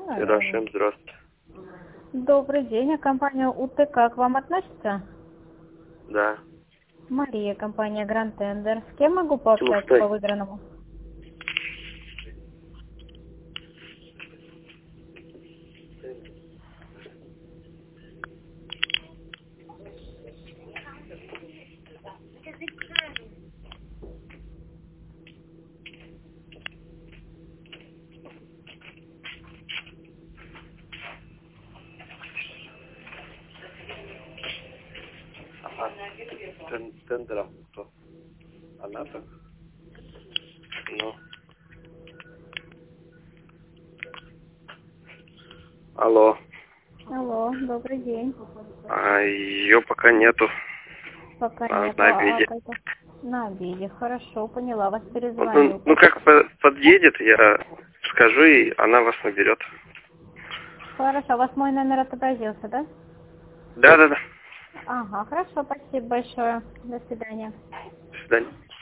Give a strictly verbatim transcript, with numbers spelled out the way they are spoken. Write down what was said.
Да, всем здравствуйте. Добрый день, а компания УТК к вам относится? Да. Мария, компания Grand Tender. С кем могу пообщаться Слушай. по выигранному? Ага. Тен- Тендером кто? Она так? Ну. Алло. Алло, добрый день. А ее пока нету. Пока Она нет. на А, обеде. как-то на обеде. Хорошо, поняла, вас Вот, ну, перезвоню. ну как по- подъедет, я скажу, и она вас наберет. Хорошо, у вас мой номер отобразился, да? Да, да, да. Ага, хорошо, спасибо большое. До свидания. До свидания.